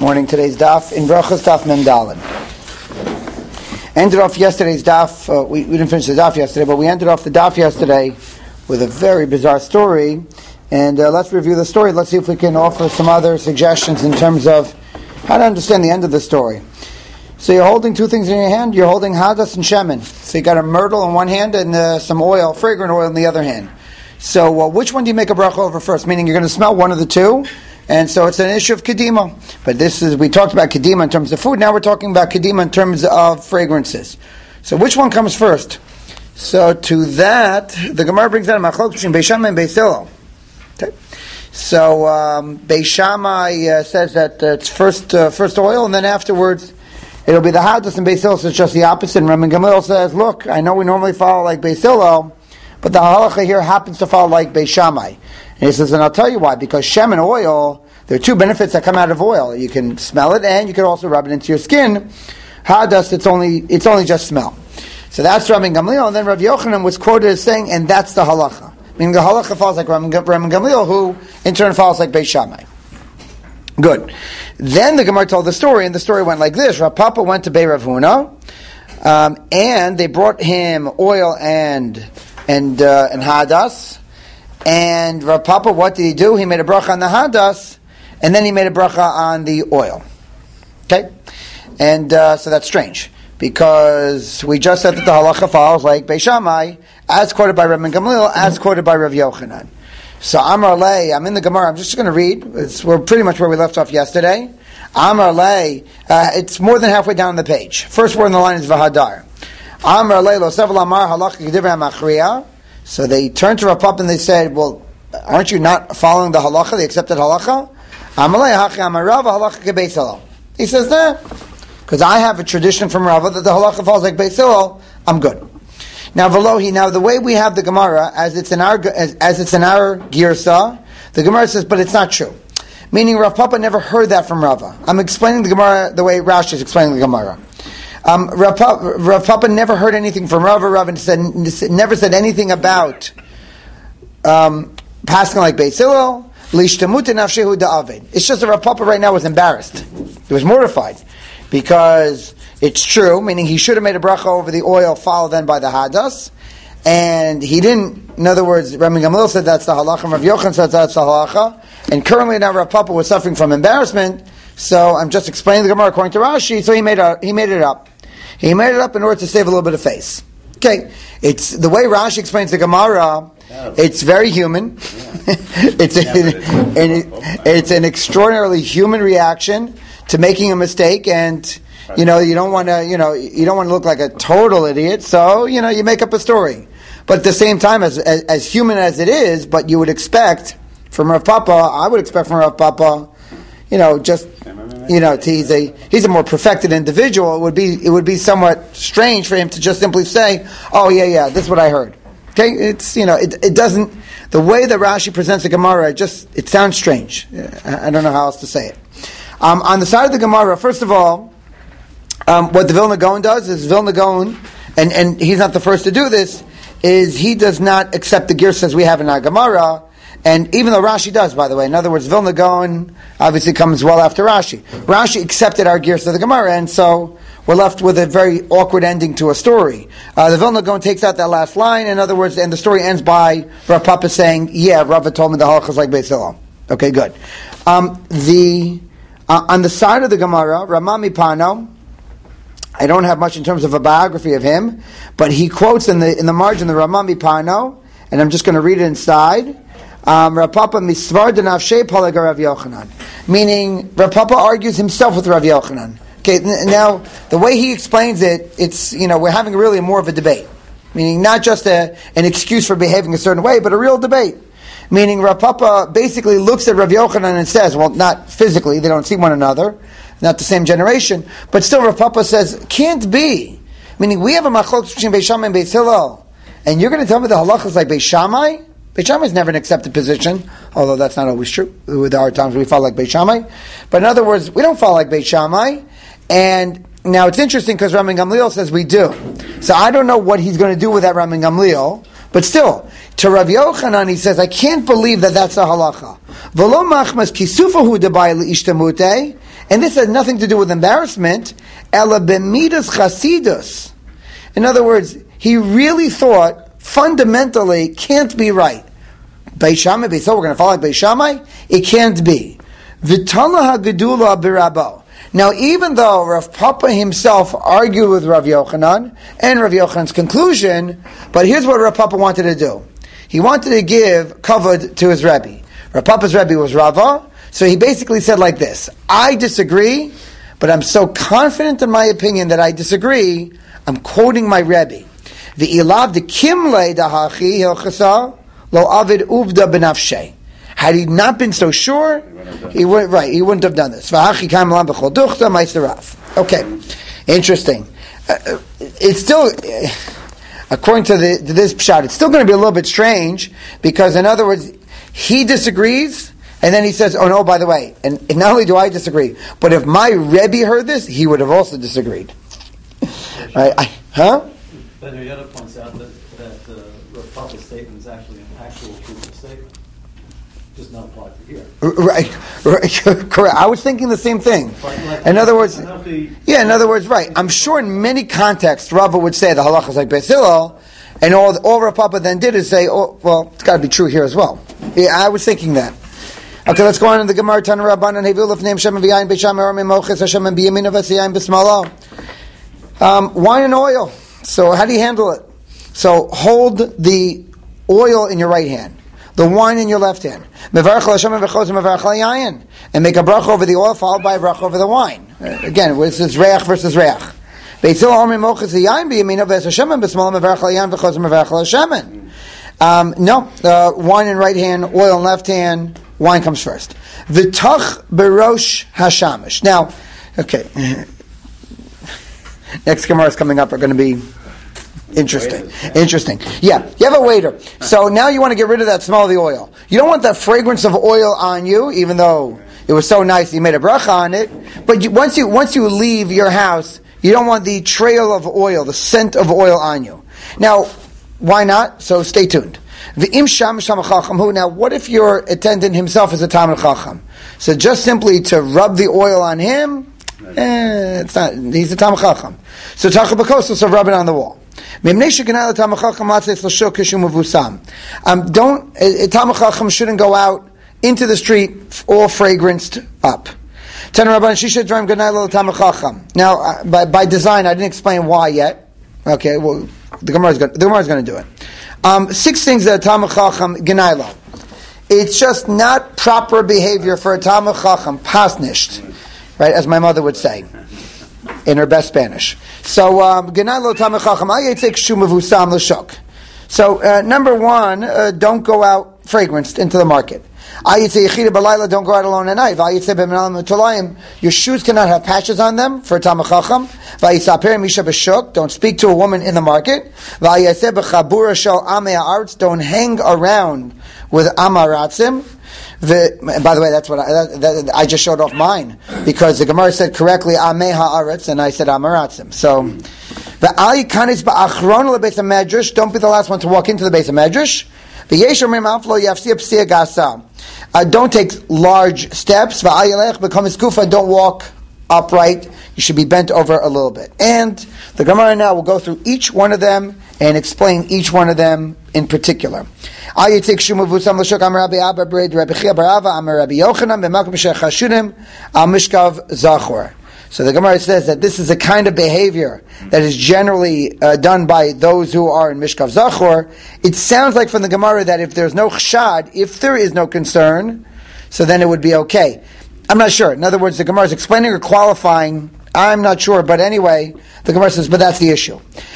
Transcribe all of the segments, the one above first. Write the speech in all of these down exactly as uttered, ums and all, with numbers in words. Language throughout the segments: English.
Morning. Today's daf in Brachos daf Mem Daled. Ended off yesterday's daf. Uh, we, we didn't finish the daf yesterday, but we ended off the daf yesterday with a very bizarre story. And uh, let's review the story. Let's see if we can offer some other suggestions in terms of how to understand the end of the story. So you're holding two things in your hand. You're holding hadas and shemen. So you got a myrtle in one hand and uh, some oil, fragrant oil, in the other hand. So uh, which one do you make a bracha over first? Meaning you're going to smell one of the two. And so it's an issue of kedima. But this is, we talked about kedima in terms of food. Now we're talking about kedima in terms of fragrances. So which one comes first? So to that, the Gemara brings out a machlok between Beis Shammai and Beis Hillel. Okay. So um, Beis Shammai uh, says that uh, it's first uh, first oil, and then afterwards it'll be the hadas, and Beis Hillel says just the opposite. And Rabban Gamliel says, look, I know we normally follow like Beis Hillel, but the halacha here happens to follow like Beis Shammai. And he says, and I'll tell you why, because shem and oil, there are two benefits that come out of oil. You can smell it, and you can also rub it into your skin. Hadas, it's only it's only just smell. So that's Rabban Gamliel, and then Rav Yochanan was quoted as saying, and that's the halacha. Meaning the halacha follows like Rabban Gamliel, who in turn follows like Beis Shammai. Good. Then the Gemara told the story, and the story went like this. Rav Papa went to Bei Rav Huna, um, and they brought him oil and and uh, and hadas. And Rav Papa, what did he do? He made a bracha on the hadas, and then he made a bracha on the oil. Okay? And uh, so that's strange, because we just said that the halacha follows like Beis Shammai, as quoted by Rabban Gamliel, as quoted by Rav Yochanan. So Amar Lei, I'm in the Gemara, I'm just going to read. It's, we're pretty much where we left off yesterday. Amar Lei, uh, it's more than halfway down the page. First word in the line is Vahadar. Amar Lei, lo sevel amar halacha k'divrei machriya. So they turned to Rav Papa and they said, well, aren't you not following the halacha, the accepted halacha? He says, nah, because I have a tradition from Rava that the halacha falls like Beis Hillel, I'm good. Now, Velohi, now the way we have the Gemara, as it's in our as, as it's in our girsa, the Gemara says, but it's not true. Meaning Rav Papa never heard that from Rava. I'm explaining the Gemara the way Rashi is explaining the Gemara. Um, Rav, Papa, Rav Papa never heard anything from Rava. Rava said, never said anything about um, passing like Beis Hillel. It's just that Rav Papa right now was embarrassed. He was mortified because it's true, meaning he should have made a bracha over the oil, followed then by the hadas, and he didn't. In other words, Rabban Gamliel said that's the halacha, and Rav Yochanan said that's the halacha, and currently now Rav Papa was suffering from embarrassment. So I'm just explaining the Gemara according to Rashi. So he made a, he made it up. He made it up in order to save a little bit of face. Okay, it's the way Rashi explains the Gemara. It's very human. it's a, an, it's an extraordinarily human reaction to making a mistake, and you know you don't want to you know you don't want to look like a total idiot. So you know you make up a story, but at the same time, as as, as human as it is, but you would expect from Rav Papa, I would expect from Rav Papa, you know, just. You know, he's a he's a more perfected individual. It would be it would be somewhat strange for him to just simply say, "Oh yeah, yeah, this is what I heard." Okay, it's you know, it it doesn't the way that Rashi presents the Gemara. It just it sounds strange. I, I don't know how else to say it. Um, on the side of the Gemara, first of all, um, what the Vilna Gaon does is Vilna Gaon, and and he's not the first to do this. Is he does not accept the girsas we have in our Gemara. And even though Rashi does, by the way, in other words, Vilna Gaon obviously comes well after Rashi. Rashi accepted our gears of the Gemara, and so we're left with a very awkward ending to a story. Uh, the Vilna Gaon takes out that last line, in other words, and the story ends by Rav Papa saying, yeah, Rava told me the halacha is like Beis Hillel. Okay, good. Um, the uh, on the side of the Gemara, Ramami Pano, I don't have much in terms of a biography of him, but he quotes in the in the margin the Ramami Pano, and I'm just going to read it inside. Um, Rav Papa misvar denavshei palag Rav Yochanan, meaning Rav Papa argues himself with Rav Yochanan. Okay, n- now the way he explains it, it's you know we're having really more of a debate, meaning not just a, an excuse for behaving a certain way, but a real debate. Meaning Rav Papa basically looks at Rav Yochanan and says, well, not physically, they don't see one another, not the same generation, but still Rav Papa says, can't be. Meaning we have a machlok between Beis Shammai and Beis Hillel, and you're going to tell me the halacha is like Beis Shammai? Beis Shammai is never an accepted position, although that's not always true. There are times we follow like Beis Shammai. But in other words, we don't follow like Beis Shammai. And now it's interesting because Rabban Gamliel says we do. So I don't know what he's going to do with that Rabban Gamliel. But still, to Rav Yochanan, he says, I can't believe that that's a halacha. V'lo machmas kisufahu debai leishtamute, And this has nothing to do with embarrassment. Ela b'midas chasidus. In other words, he really thought fundamentally can't be right. Beis Shammai, Beis Hillel, we're going to follow like Beis Shammai? It can't be. V'tala ha'gedula b'rabo. Now, even though Rav Papa himself argued with Rav Yochanan and Rav Yochanan's conclusion, but here's what Rav Papa wanted to do. He wanted to give kavod to his Rebbe. Rav Papa's Rebbe was Rava, so he basically said like this: I disagree, but I'm so confident in my opinion that I disagree, I'm quoting my Rebbe. V'ilav de kimle dahachi hilchasa lo avid uvda benafshe. Had he not been so sure, he would right. He wouldn't have done this. Okay, interesting. Uh, it's still, uh, according to, the, to this pshat, it's still going to be a little bit strange because, in other words, he disagrees, and then he says, "Oh no, by the way, and, and not only do I disagree, but if my Rebbe heard this, he would have also disagreed." Right? I, huh? Then Yoda points out that that uh, Rav Papa's statement is actually an actual truthful statement. Just not applied to here. Right, right, correct. I was thinking the same thing. Like, in other words, yeah, in other words, right. I'm sure in many contexts, Rava would say the halacha is like Beis Hillel, and all all Rav Papa then did is say, oh, well, it's got to be true here as well. Yeah, I was thinking that. Okay, let's go on in the Gemara. Tana Rabbanan Hevil of name Shem V'Yayin B'Sham Eramim Moches Hashem and B'Yamin of Yayin B'Smalo. Um, wine and oil. So how do you handle it? So hold the oil in your right hand, the wine in your left hand. And make a bracha over the oil, followed by a bracha over the wine. Uh, again, this is reach versus reach. Um, no, uh, wine in right hand, oil in left hand, wine comes first. V'tach berosh hashamish. Now, okay, next Gemara coming up are going to be interesting. Interesting. Yeah, you have a waiter. So now you want to get rid of that smell of the oil. You don't want that fragrance of oil on you, even though it was so nice you made a bracha on it. But you, once you once you leave your house, you don't want the trail of oil, the scent of oil on you. Now, why not? So stay tuned. Now, what if your attendant himself is a Talmid Chacham? So just simply to rub the oil on him, eh, it's not. He's a Talmid Chacham. So tachal so rub it on the wall. Um, don't, a Talmid Chacham shouldn't go out into the street all fragranced up. Now, uh, by, by design, I didn't explain why yet. Okay, well, the Gemara is going, the Gemara is going to do it. Um, six things that a Talmid Chacham genaylo. It's just not proper behavior for a Talmid Chacham, pasnished, right, as my mother would say in her best Spanish. So, genaylo Talmid Chacham, ayetzek shu mevusam l'shok. So, uh, number one, uh, don't go out fragranced into the market. Don't go out alone at night. Your shoes cannot have patches on them for a Talmid Chacham. Don't speak to a woman in the market. Don't hang around with amaratzim. By the way, that's what I, that, that, I just showed off mine because the Gemara said correctly ameh haaretz and I said amaratzim. So, don't be the last one to walk into the base of medrash. Uh, don't take large steps. Don't walk upright. You should be bent over a little bit. And the Gemara now will go through each one of them and explain each one of them in particular. So the Gemara says that this is a kind of behavior that is generally uh, done by those who are in Mishkav Zachor. It sounds like from the Gemara that if there's no chshad, if there is no concern, so then it would be okay. I'm not sure. In other words, the Gemara is explaining or qualifying. I'm not sure, but anyway, the Gemara says, but that's the issue.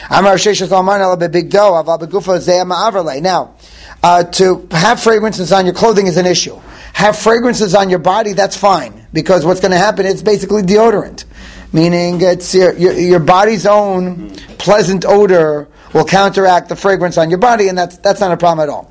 Now, uh, to have fragrances on your clothing is an issue. Have fragrances on your body, that's fine. Because what's going to happen, it's basically deodorant. Meaning it's your, your, your body's own pleasant odor will counteract the fragrance on your body, and that's that's not a problem at all.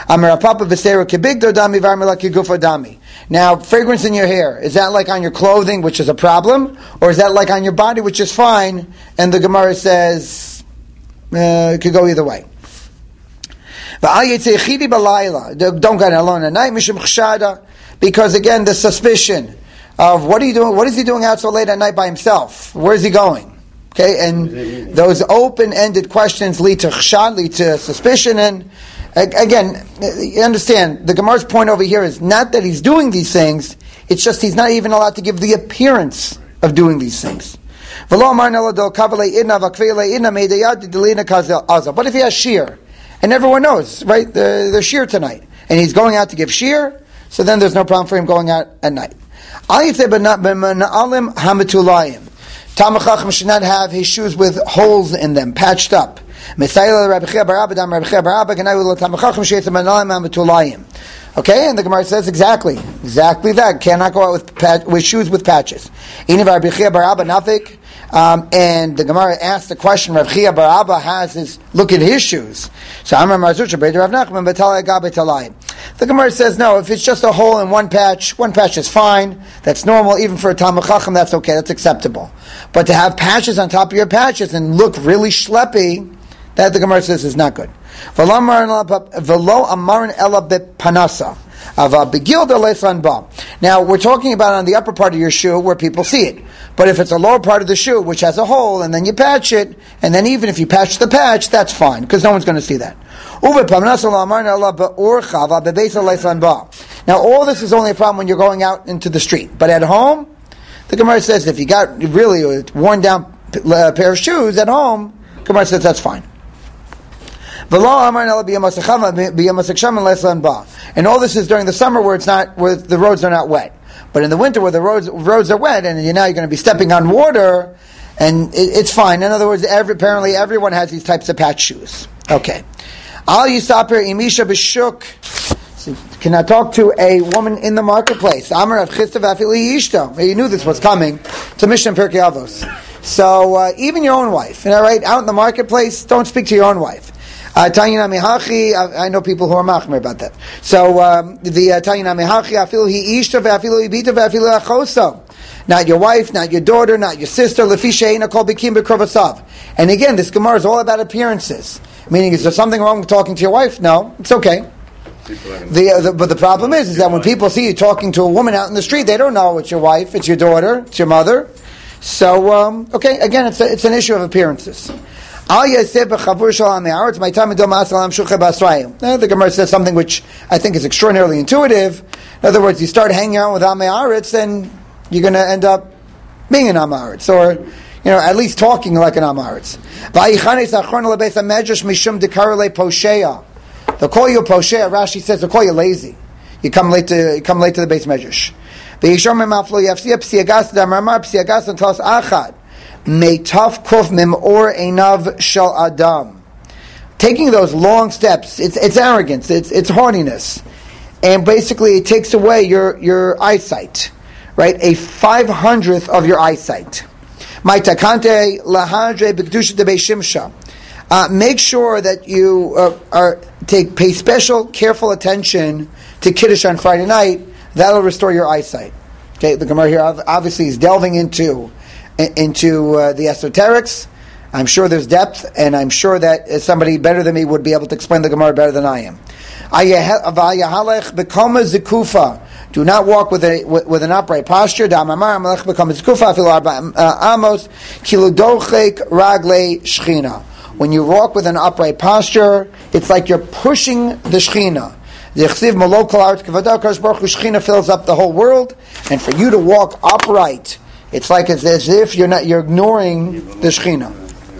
Now, fragrance in your hair, is that like on your clothing, which is a problem? Or is that like on your body, which is fine? And the Gemara says, uh, it could go either way. Don't go out alone at night, because again, the suspicion of what are you doing? What is he doing out so late at night by himself? Where is he going? Okay, and those open-ended questions lead to chshad, lead to suspicion, and again, you understand, the Gemara's point over here is not that he's doing these things, it's just he's not even allowed to give the appearance of doing these things. But if he has shear, and everyone knows, right, the, the shear tonight, and he's going out to give shear, so then there's no problem for him going out at night. Talmid Chacham should not have his shoes with holes in them, patched up. Okay, and the Gemara says exactly, exactly that. Cannot go out with patch, with shoes with patches. Um, and the Gemara asked the question, Rav Chia bar Abba has his, look at his shoes. So Amar Marzucha, Rav Nachman, the Gemara says, no, if it's just a hole in one patch, one patch is fine. That's normal. Even for a Talmid Chacham, that's okay. That's acceptable. But to have patches on top of your patches and look really schleppy, that the Gemara says is not good. Velo amarin ela bepanasa. Now we're talking about on the upper part of your shoe where people see it. But if it's a lower part of the shoe which has a hole and then you patch it, and then even if you patch the patch, that's fine because no one's going to see that. Now all this is only a problem when you're going out into the street. But at home, the Gemara says if you got really a worn down pair of shoes at home, the Gemara says that's fine. And all this is during the summer where it's not, where the roads are not wet. But in the winter where the roads roads are wet and you now you're going to be stepping on water, and it, it's fine. In other words, every, apparently everyone has these types of patch shoes. Okay. Al Yisaper Imisha B'Shuk. Can I talk to a woman in the marketplace? Amar of Chistav Afili Yishto. You knew this was coming to Mishnah Pirkei Avos. So uh, even your own wife, you know, right? Out in the marketplace, don't speak to your own wife. Uh, Tanyina Mehachi, I know people who are machmer about that. So, um, the Tanyina Mehachi, afilu hi ishta ve'afilu hi bita ve'afilu achoso. Not your wife, not your daughter, not your sister, lefi she'eina kol bikim b'krovasav. And again, this Gemara is all about appearances. Meaning, is there something wrong with talking to your wife? No, it's okay. The, uh, the, but the problem is, is that when people see you talking to a woman out in the street, they don't know it's your wife, it's your daughter, it's your mother. So, um, okay, again, it's a, it's an issue of appearances. The Gemara says something which I think is extraordinarily intuitive. In other words, you start hanging out with Amei Aretz, then you're going to end up being an Amei Aretz, or you know, at least talking like an Amei Aretz. They'll call you a posheya. Rashi says they'll call you lazy. You come late to you come late to the Beis Medrash. Meitaf kuf mimor einav shel adam. Taking those long steps, it's it's arrogance, it's it's haughtiness, and basically it takes away your your eyesight, right? A five hundredth of your eyesight. Maitakante lahadre b'kedusha de beishimsha. Make sure that you uh, are take pay special careful attention to Kiddush on Friday night. That'll restore your eyesight. Okay, the Gemara here obviously is delving into. into uh, the esoterics. I'm sure there's depth, and I'm sure that somebody better than me would be able to explain the Gemara better than I am. Do not walk with a with, with an upright posture. When you walk with an upright posture, it's like you're pushing the Shechina. The Shechina fills up the whole world, and for you to walk upright, it's like it's as if you're not you're ignoring the Shechina.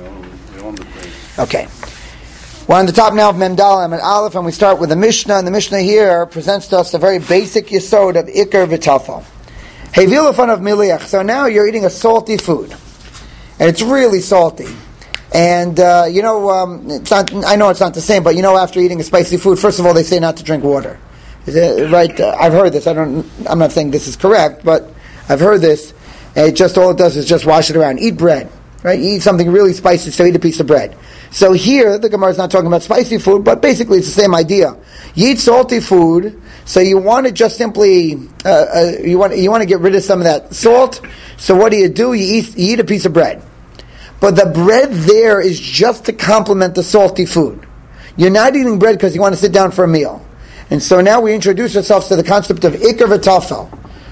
Okay. We're on the top now of Memdal and Aleph, and we start with the Mishnah, and the Mishnah here presents to us a very basic yesod of Iker v'Tafel. Hevilafon of Miliach. So now you're eating a salty food. And it's really salty. And, uh, you know, um, it's not, I know it's not the same, but you know after eating a spicy food, first of all, they say not to drink water. Is it, right? Uh, I've heard this. I don't, I'm not saying this is correct, but I've heard this. And it just, all it does is just wash it around. Eat bread, right? You eat something really spicy, so eat a piece of bread. So here, the Gemara is not talking about spicy food, but basically it's the same idea. You eat salty food, so you want to just simply, uh, uh, you want you want to get rid of some of that salt. So what do you do? You eat, you eat a piece of bread. But the bread there is just to complement the salty food. You're not eating bread because you want to sit down for a meal. And so now we introduce ourselves to the concept of Iker v'Tafel.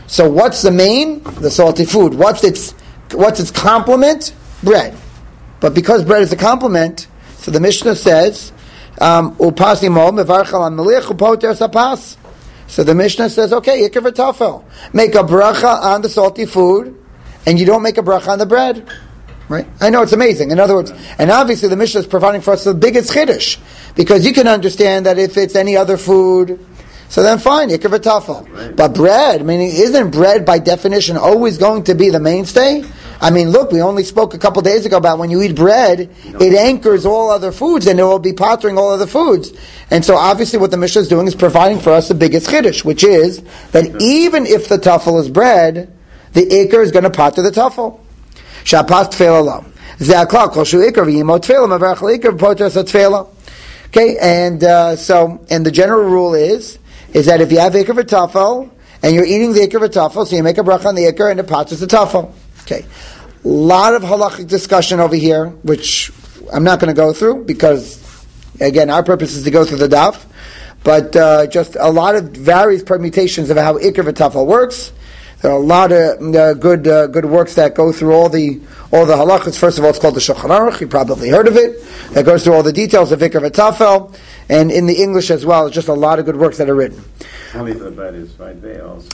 So what's the main? The salty food. What's its what's its complement? Bread. But because bread is a complement, so the Mishnah says, um, "Upasi mo mevarchal on melich upoter sapas." So the Mishnah says, "Okay, ikar v'tafel, make a bracha on the salty food, and you don't make a bracha on the bread." Right? I know it's amazing. In other words, and obviously the Mishnah is providing for us the biggest chiddush, because you can understand that if it's any other food, so then fine, ikar v'tafel. Right. But bread, meaning, isn't bread by definition always going to be the mainstay? I mean, look, we only spoke a couple days ago about when you eat bread, it anchors all other foods, and it will be pottering all other foods. And so obviously what the Mishnah is doing is providing for us the biggest chiddush, which is that even if the tafel is bread, the ikar is going to potter the tafel. Shapas tefela lo. Ze'aklal kol shu ikar v'yimo tefela mavarach l'ikar v'poter sa tefela. Okay, and uh, so, and the general rule is, is that if you have ikar v'tafel, and you're eating the ikar v'tafel, so you make a bracha on the ikar, and it potters the tafel. Okay, a lot of halachic discussion over here, which I'm not going to go through, because, again, our purpose is to go through the daf, but uh, just a lot of various permutations of how ikar v'tafel works. There are a lot of uh, good uh, good works that go through all the all the halachas. First of all, it's called the Shulchan Aruch. You probably heard of it. That goes through all the details of ikar v'tafel, and in the English as well. It's just a lot of good works that are written. Only the bread is right there also.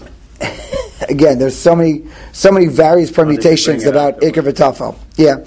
Again, there's so many so many various permutations about ikar v'tafel. Yeah.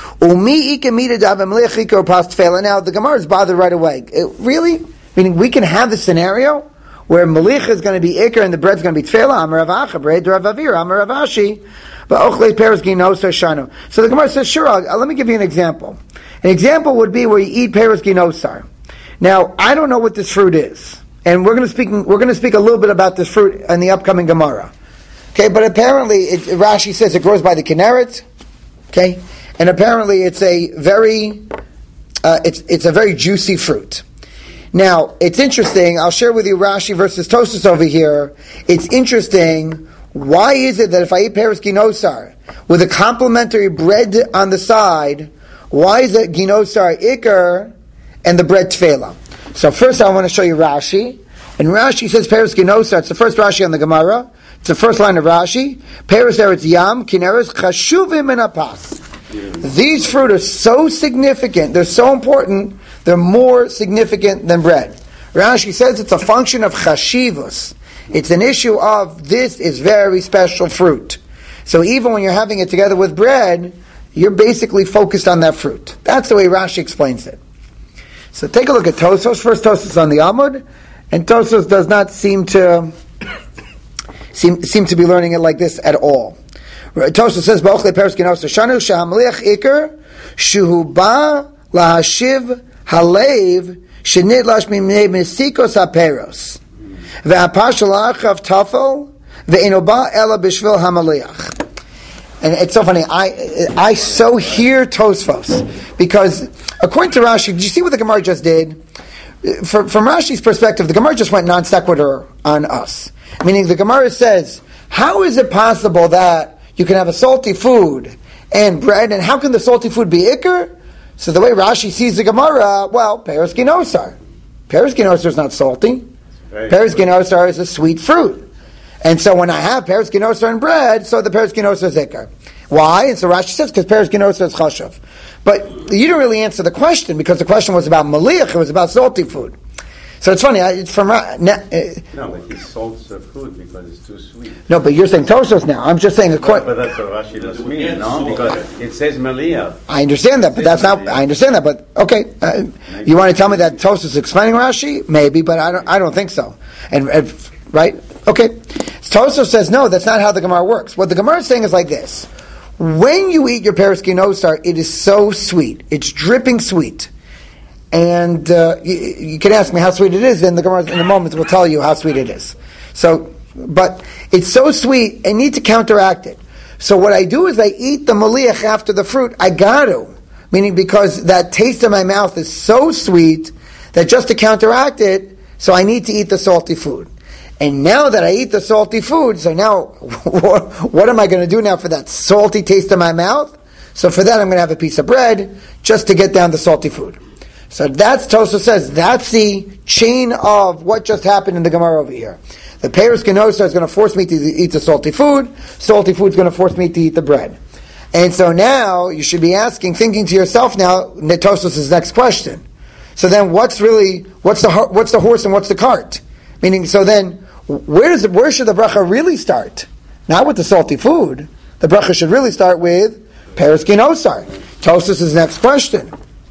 Umi ikamida davim lechikur pas tefela. Now the Gemara is bothered right away. It, really, meaning we can have the scenario where malicha is going to be ikar and the bread is going to be tefela. Amar Rav Acha, bread Rav Avir, Amar Rav Ashi, but ochle peres ginos shano. So the Gemara says, sure. I'll, let me give you an example. An example would be where you eat peres ginosar. Now, I don't know what this fruit is, and we're going to speak. We're going to speak a little bit about this fruit in the upcoming Gemara. Okay, but apparently, it, Rashi says it grows by the Kinneret. Okay, and apparently it's a very, uh, it's it's a very juicy fruit. Now, it's interesting, I'll share with you Rashi versus Tosfos over here. It's interesting, why is it that if I eat peres ginosar with a complimentary bread on the side, why is it ginosar ikar and the bread tefela? So first I want to show you Rashi. And Rashi says peres ginosar, it's the first Rashi on the Gemara. It's the first line of Rashi. Peres eretz yam, kineres chashuvim in apas. These fruit are so significant, they're so important, they're more significant than bread. Rashi says it's a function of chashivus. It's an issue of this is very special fruit. So even when you're having it together with bread, you're basically focused on that fruit. That's the way Rashi explains it. So take a look at Tosfos. First Tosfos on the Amud, and Tosfos does not seem to seem seem to be learning it like this at all. Tosfos says, "Ba'ochle peres ginosar shanu shehamliach ikar shuhu ba lahashiv halev shenidlash mimnei mesikos haperos ve'apashal achav tafel ve'inoba ela b'shvil hamaliach." And it's so funny. I I so hear Tosfos because according to Rashi, did you see what the Gemara just did? For, from Rashi's perspective, the Gemara just went non sequitur on us. Meaning the Gemara says, how is it possible that you can have a salty food and bread, and how can the salty food be ikar? So the way Rashi sees the Gemara, well, peres ginosar. Peres ginosar is not salty. Peres ginosar is a sweet fruit. And so when I have peres ginosar and bread, so the peres ginosar is ikar. Why? And so Rashi says, because peres ginosar is chashav. But you didn't really answer the question, because the question was about maliach, it was about salty food. So it's funny, it's from... Uh, no, but he salts the food because it's too sweet. No, but you're saying Tosfos now. I'm just saying... But, but that's what Rashi does mean, no? Because it says maliach. I understand that, but that's not... I understand that, but okay. Uh, you want to tell me that Tosfos is explaining Rashi? Maybe, but I don't I don't think so. And, and right? Okay. Tosfos says, no, that's not how the Gemara works. What the Gemara is saying is like this. When you eat your peres ginosar, it is so sweet. It's dripping sweet. And uh, you, you can ask me how sweet it is, and the Gemara in a moment will tell you how sweet it is. So, but it's so sweet, I need to counteract it. So what I do is I eat the maliach after the fruit. I got to. Meaning because that taste in my mouth is so sweet that just to counteract it, so I need to eat the salty food. And now that I eat the salty food, so now what am I going to do now for that salty taste in my mouth? So for that I'm going to have a piece of bread just to get down the salty food. So that's, Tosfos says, that's the chain of what just happened in the Gemara over here. The Peres Genosa is going to force me to eat the salty food. Salty food is going to force me to eat the bread. And so now you should be asking, thinking to yourself now, Tosfos' next question. So then, what's really what's the what's the horse and what's the cart? Meaning, so then, where does the, where should the bracha really start? Not with the salty food. The bracha should really start with Peres Genosar. Tosfos' next question.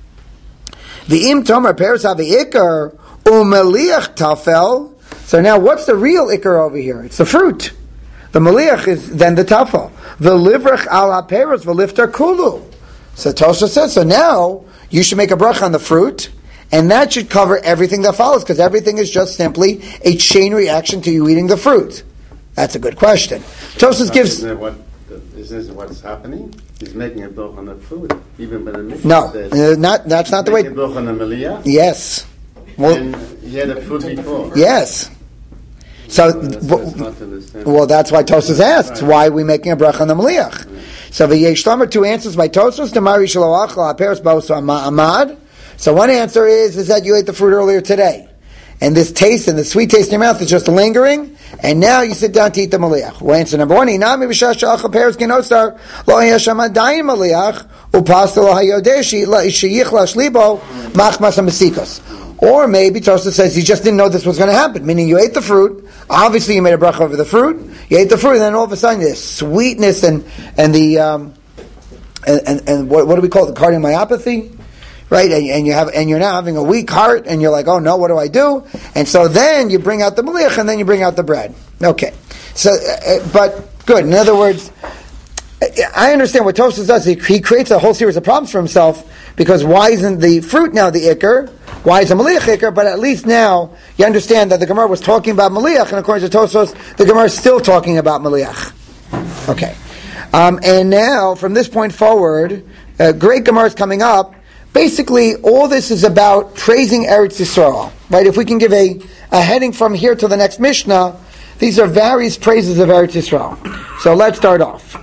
The im tomer Peres havi ikar umeliach tafel. So now, what's the real ikar over here? It's the fruit. The meliach is then the tafel. The livrach al haperos v'liftar kulu. So Tosfos says, so now you should make a bracha on the fruit, and that should cover everything that follows, because everything is just simply a chain reaction to you eating the fruit. That's a good question. Tosfos gives. Isn't what, is this what's happening? He's making a bracha on the fruit, even when the mikvah No, says, uh, not that's not the way. Making a bracha on the meliyah. Yes. Well, And he had the fruit before. yes. So, That's w- what's not understandable. well, that's why Tosfos asks, why are we making a bracha on the meliach? So the Yesh Lamer, two answers by Tosfos. Demari shaloach la peres ba'osa amad. So one answer is is that you ate the fruit earlier today, and this taste and the sweet taste in your mouth is just lingering, and now you sit down to eat the meliach. Well, answer number one: Inami b'shas sha'achal peres genosar lo hayasham adayin meliach upasta lo hayodeshi sheyich lashlibo machmas hamisikos. Or maybe Tosfos says you just didn't know this was going to happen, meaning you ate the fruit. Obviously, you made a bracha over the fruit. You ate the fruit, and then all of a sudden, the sweetness and and the um, and, and and what, what do we call it? The cardiomyopathy, right? And, and you have and you're now having a weak heart, and you're like, oh no, what do I do? And so then you bring out the meliach, and then you bring out the bread. Okay, so uh, but good. In other words, I understand what Tosfos does. He, he creates a whole series of problems for himself, because why isn't the fruit now the ikar? Why is a meliach ikar? But at least now you understand that the Gemara was talking about meliach, and according to Tosfos, the Gemara is still talking about meliach. Okay, um, and now from this point forward, uh, great Gemara is coming up. Basically, all this is about praising Eretz Yisrael, right? If we can give a, a heading from here to the next Mishnah, these are various praises of Eretz Yisrael. So let's start off.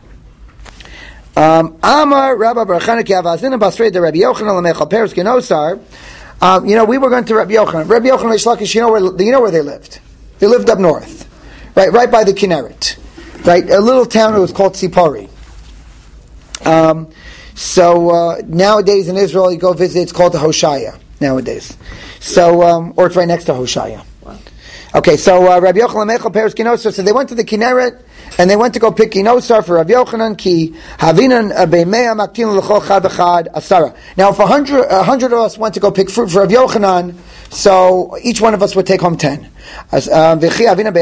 Um, Amar Rabba Barachana ki avazina basrei de Rabbi Yochanan lamechal peres genosar. Um, you know, we were going to Rabbi Yochanan. Rabbi Yochanan Reish Lakish, you know where you know where they lived? They lived up north, right, right by the Kinneret, right, a little town that was called Tzipori. Um, so uh, nowadays in Israel, you go visit. It's called the Hoshaya nowadays. So, um, or it's right next to Hoshaya. Wow. Okay, so uh, Rabbi Yochanan lamechal peres genosar. So they went to the Kinneret. And they went to go pick Ginosar for Rav Yochanan ki havinan beimea maktin l'chol chad v'chad asara. Now, if a hundred, a hundred of us went to go pick fruit for Rav Yochanan, so each one of us would take home ten. And if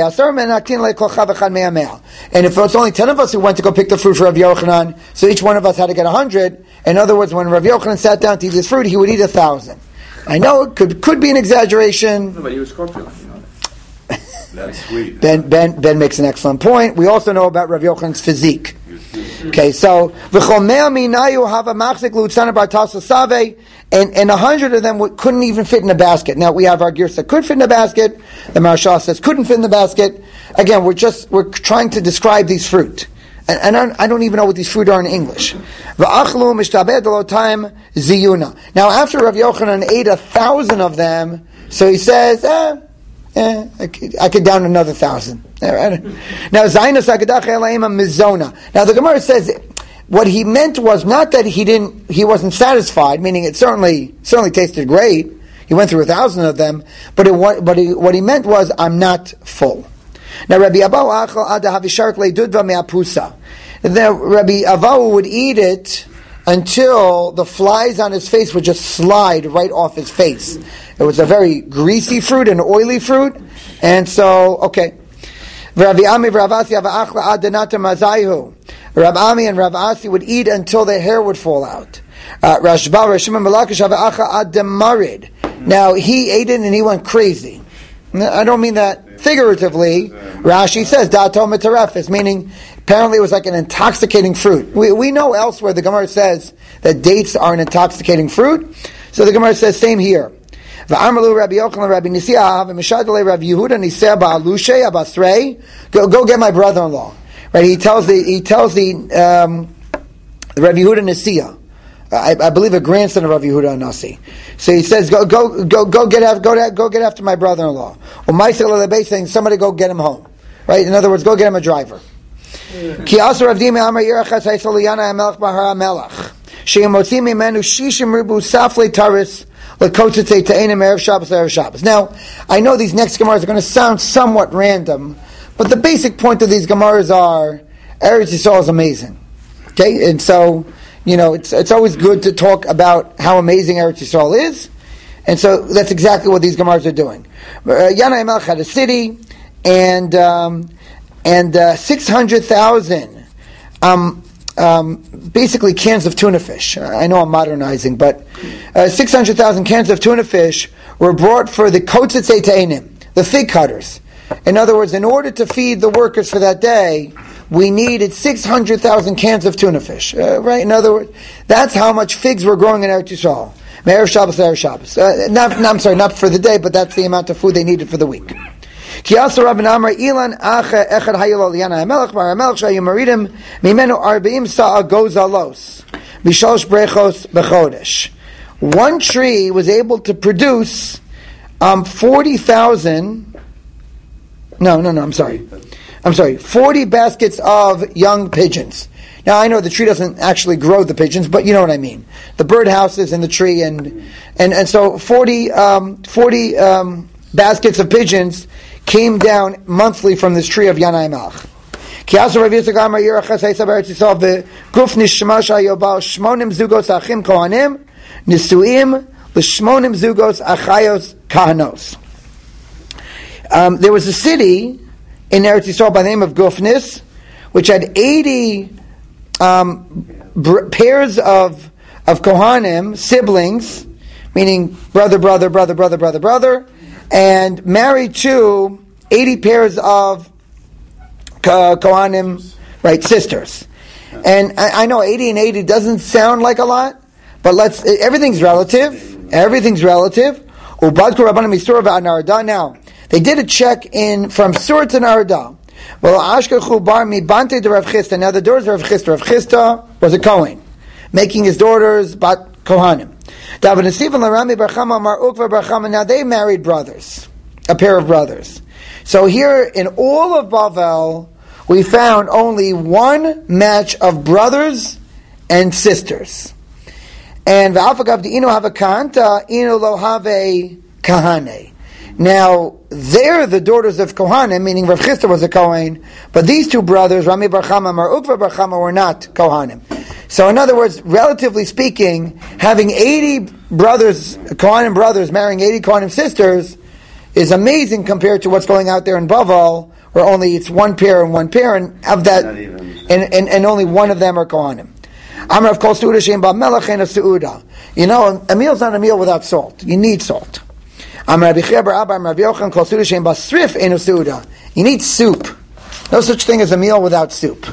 it's only ten of us who went to go pick the fruit for Rav Yochanan, so each one of us had to get a hundred. In other words, when Rav Yochanan sat down to eat his fruit, he would eat a thousand. I know it could could be an exaggeration. No, but he was corpulent, you know. That's sweet. Ben, Ben, Ben makes an excellent point. We also know about Rav Yochanan's physique. Okay, so v'chomea minayu hava machzik lutzana bar tasa save, and and a hundred of them would, couldn't even fit in a basket. Now we have our gears that could fit in a basket. The Maharsha says couldn't fit in the basket. Again, we're just we're trying to describe these fruit, and, and I, don't, I don't even know what these fruit are in English. V'achlu mishtabed lotaim ziyuna. Now after Rav Yochanan ate a thousand of them, so he says, eh. Eh, I could, I could down another thousand. Now, Zainus Agadach Elaima Mizona. Now, the Gemara says what he meant was not that he didn't, he wasn't satisfied. Meaning, it certainly certainly tasted great. He went through a thousand of them, but it, but he, what he meant was, I'm not full. Now, Rabbi Abahu Achal Ada Havisharik Leidudva Me'apusa. Then Rabbi Abahu would eat it until the flies on his face would just slide right off his face. It was a very greasy fruit, an oily fruit, and so, okay. Rabbi Ami and Rav Asi Rav Ami and Rav Asi would eat until their hair would fall out. Uh, now, he ate it and he went crazy. I don't mean that figuratively. Rashi says, Dato Mitarefis, meaning apparently it was like an intoxicating fruit. We, we know elsewhere the Gemara says that dates are an intoxicating fruit, so the Gemara says same here. V'amarlu Rabbi Yochanan Rabbi Nisiah v'mishadalei Rabbi Yehuda Niseh ba'alushay abasrei. Go, go get my brother-in-law. Right? He tells the he tells the um, Rabbi Yehuda Nisiah I, I believe a grandson of Rav Yehuda Nasi. So he says, "Go, go, go, go get after, go, go get after my brother-in-law." Or Ma'aseh Lelebei saying, "Somebody go get him home." Right? In other words, go get him a driver. Ki also Rav Dimi Amar Yerachas Haisol Yana Hamelach Bahar Hamelach She'im Motzim Mimenu Shishim Ribu Saflei Taris Lekotzei Te'enim Erev Shabbos Erev Shabbos. Now, I know these next Gemaras are going to sound somewhat random, but the basic point of these Gemaras are Eretz Yisrael is amazing. Okay, and so you know it's it's always good to talk about how amazing Eretz Yisrael is, and so that's exactly what these Gemaras are doing. Uh, Yana Hamelach had a city, and um, and uh, six hundred thousand, um, um, basically cans of tuna fish. I know I'm modernizing, but uh, six hundred thousand cans of tuna fish were brought for the Kotzetzei Te'enim, the fig cutters. In other words, in order to feed the workers for that day, we needed six hundred thousand cans of tuna fish. Uh, right? In other words, that's how much figs were growing in Eretz Yisrael. Erev Shabbos, Erev Shabbos. Uh, not, no, I'm sorry, not for the day, but that's the amount of food they needed for the week. Ki also Rabban Amar Ilan Acha Echad Hayil Yana Hamelach Bar Hamelach Shayu Maridim Mimenu Arbaim Sa'a Gozalos Bishalosh Brechos Bechodesh. One tree was able to produce um, forty thousand. No, no, no. I'm sorry. I'm sorry. Forty baskets of young pigeons. Now I know the tree doesn't actually grow the pigeons, but you know what I mean. The bird houses in the tree, and and and so forty um, forty um, baskets of pigeons came down monthly from this tree of Yana Hamelach. Ki also Rav Yitzchak Amar Yerachas Haisab Eretz Yisrael v'guf nishma shayobal shmonim zugos achim kohanim nisuim l'shmonim zugos achayos kahanos. Um, there was a city in Eretz Yisrael by the name of Gufnis, which had eighty um, br- pairs of of kohanim, siblings, meaning brother, brother, brother, brother, brother, brother, and married to eighty pairs of uh, kohanim, right, sisters. And I, I know eighty and eighty doesn't sound like a lot, but let's everything's relative. Everything's relative. Now, they did a check in from Sur to Narada. Well, Ashkachu bar mi bante de Rav Chisda. Now the daughters of Rav Chisda. Rav Chisda was a Kohen, making his daughters bat Kohanim. David and Stephen Larami Barchama Mar Ukva Barchama. Now they married brothers, a pair of brothers. So here in all of Bavel, we found only one match of brothers and sisters. And V'alfagav di ino have a kahanta, ino lo have kahane. Now, they're the daughters of Kohanim, meaning Rav Chisda was a Kohen, but these two brothers, Rami Bar Chama and Mar Ukva Bar Chama, were not Kohanim. So in other words, relatively speaking, having eighty brothers, Kohanim brothers, marrying eighty Kohanim sisters, is amazing compared to what's going out there in Bavel, where only it's one pair and one pair, and of that, and, and, and only one of them are Kohanim. Amrav Kol Su'uda Shein Ba Melech Ein Su'uda. You know, a meal's not a meal without salt. You need salt. You need soup. No such thing as a meal without soup.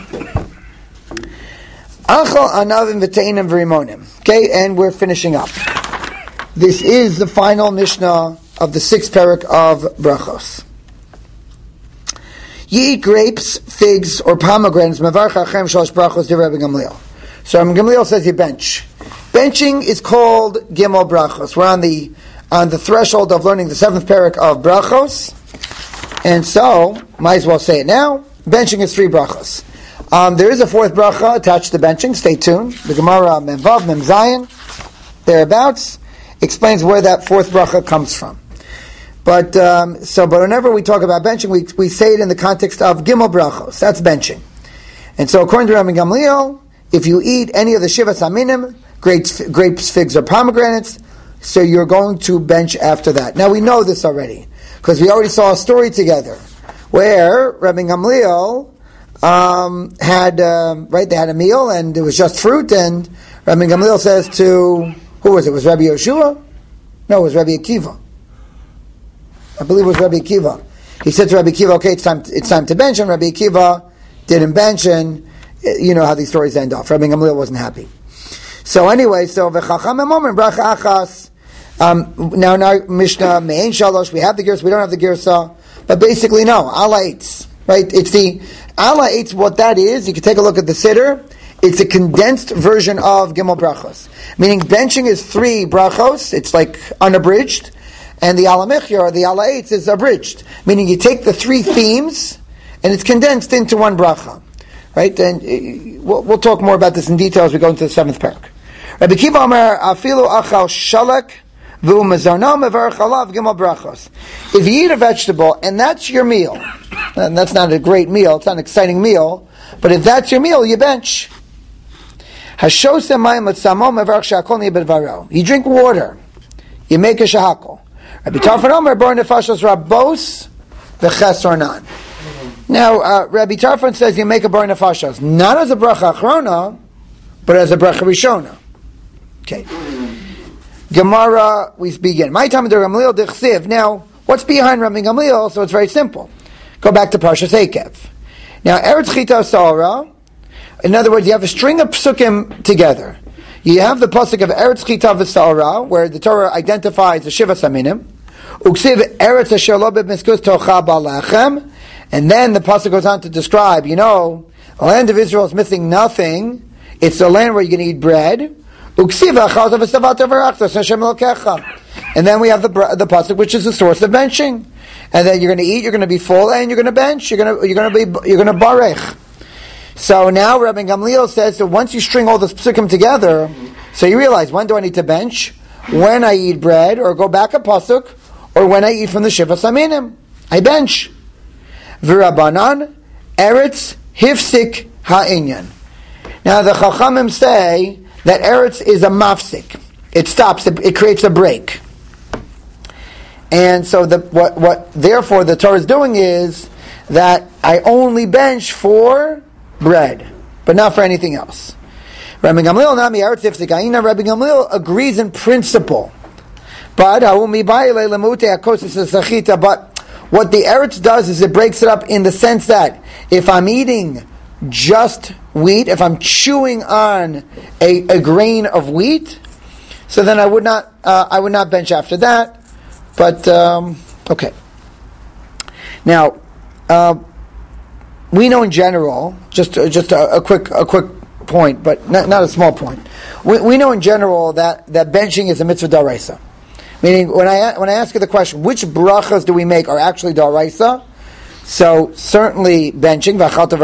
Okay, and we're finishing up. This is the final Mishnah of the sixth parak of Brachos. Ye eat grapes, figs, or pomegranates. So Rabbi Gamliel says you bench. Benching is called Gimel Brachos. We're on the on the threshold of learning the seventh parak of Brachos, and so might as well say it now. Benching is three brachos. Um, there is a fourth bracha attached to benching. Stay tuned. The Gemara Mem Vav Mem Zayin thereabouts explains where that fourth bracha comes from. But um, so, but whenever we talk about benching, we we say it in the context of Gimel Brachos. That's benching. And so, according to Rabbi Gamliel, if you eat any of the Shivas Aminim, grapes, grapes, figs, or pomegranates, so you're going to bench after that. Now we know this already, because we already saw a story together, where Rabbi Gamliel um, had, um, right, they had a meal, and it was just fruit, and Rabbi Gamliel says to, who was it? Was Rabbi Yeshua? No, it was Rabbi Akiva. I believe it was Rabbi Akiva. He said to Rabbi Akiva, okay, it's time, it's time to bench, and Rabbi Akiva didn't bench, and you know how these stories end off. Rabbi Gamliel wasn't happy. So anyway, so v'chacham emomen bracha achas. Um, now in our Mishnah, me'ein shalosh, we have the girsa, we don't have the girsa, but basically no, Allah eats, right? It's the Allah eats. What that is, you can take a look at the siddur. It's a condensed version of Gimel Brachos. Meaning benching is three brachos, it's like unabridged, and the Alamichya or the Alaitz is abridged. Meaning you take the three themes, and it's condensed into one bracha. Right? And uh, we'll, we'll talk more about this in detail as we go into the seventh parak. Rabbi Kiva Omer, Afilu Achal Shalak, V'u Mezarno Mevarach Alav Gimel Brachos. If you eat a vegetable, and that's your meal, and that's not a great meal, it's not an exciting meal, but if that's your meal, you bench. You drink water, you make a shahakol. Rabbi Tarfon Omer bar nefashos rabos v'chesornan. Now, uh, Rabbi Tarfon says you make a bar nefashos not as a bracha achrona, but as a bracha rishona. Okay. Gemara, we begin. My time to Gamliel dechsiv. Now, what's behind Rabbi Gamliel? So it's very simple. Go back to Parshas Eikev. Now, Eretz Chita Saora. In other words, you have a string of psukim together. You have the pasuk of Eretz Chita v'Saora, where the Torah identifies the Shiva Saminim. Uksiv Eretz Asher Lo B'Miskus Tocha B'Lechem, and then the pasuk goes on to describe, you know, the land of Israel is missing nothing. It's the land where you're going to eat bread. Uksiv Achalta V'Savata V'Rachta Hashem Elokecha, and then we have the the pasuk which is the source of benching. And then you're going to eat, you're going to be full, and you're going to bench. You're going to you're going to be you're going to barech. So now Rabbi Gamliel says, so once you string all the psukim together, so you realize, when do I need to bench? When I eat bread, or go back a pasuk, or when I eat from the Shiva Saminim. I bench. V'Rabbanan, Eretz Hifsik Ha'inyan. Now the Chachamim say that Eretz is a mafsik. It stops, it, it creates a break. And so the, what, what therefore the Torah is doing is that I only bench for bread, but not for anything else. Rabbi Gamliel Nami Eretz Hifsik. Rabbi Gamliel agrees in principle, but but what the Eretz does is it breaks it up in the sense that if I'm eating just wheat, if I'm chewing on a, a grain of wheat, so then I would not uh, I would not bench after that. But um, okay. Now. Uh, We know in general, just uh, just a, a quick a quick point, but not, not a small point. We, we know in general that, that benching is a mitzvah d'oraisa. Meaning, when I when I ask you the question, which brachas do we make are actually d'oraisa? So certainly benching, v'achalta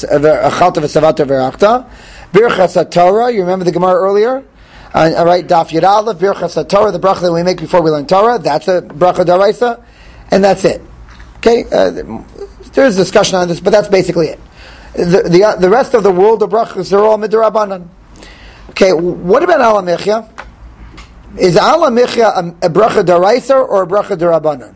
v'savata v'rachta, birchas haTorah. You remember the Gemara earlier, uh, all right? Daf Yud Aleph, birchas haTorah, the bracha that we make before we learn Torah. That's a bracha d'oraisa, and that's it. Okay. Uh, There's discussion on this, but that's basically it. The the, uh, the rest of the world of brachas are all midrabanan. Okay, what about alamichya? Is alamichya a, a bracha d'oraisa or a bracha d'rabanan?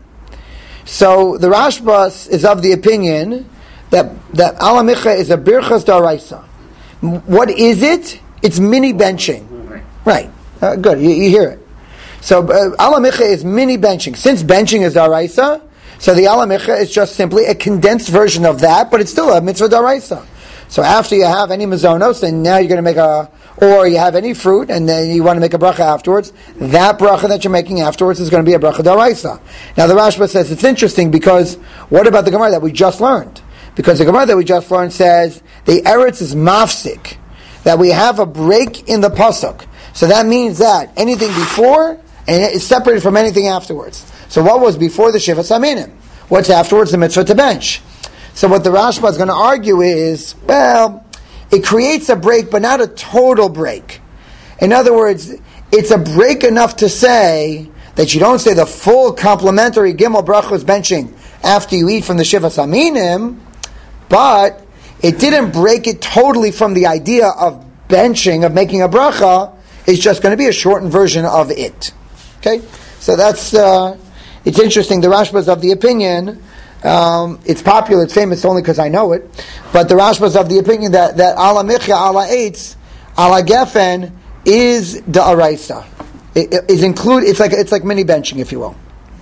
So the Rashbas is of the opinion that that alamichya is a birchas d'oraisa. What is it? It's mini benching, right? Uh, good, you, you hear it. So uh, alamichya is mini benching. Since benching is d'oraisa, so the alamichya is just simply a condensed version of that, but it's still a mitzvah d'oraisa. So after you have any mazonos, and now you're going to make a, or you have any fruit, and then you want to make a bracha afterwards, that bracha that you're making afterwards is going to be a bracha d'oraisa. Now the Rashba says it's interesting because what about the Gemara that we just learned? Because the Gemara that we just learned says the eretz is mafsik, that we have a break in the pasuk. So that means that anything before and is separated from anything afterwards. So what was before the Shiva Saminim? What's afterwards? The mitzvah to bench. So what the Rashba is going to argue is, well, it creates a break, but not a total break. In other words, it's a break enough to say that you don't say the full complementary Gimel Brachos benching after you eat from the Shiva Saminim, but it didn't break it totally from the idea of benching, of making a bracha. It's just going to be a shortened version of it. Okay? So that's... Uh, It's interesting, the Rashba is of the opinion, um, it's popular, it's famous only because I know it, but the Rashba is of the opinion that, that ala michya, ala eitz, ala gefen is da'araisa. It, it is include, it's like it's like mini benching, if you will.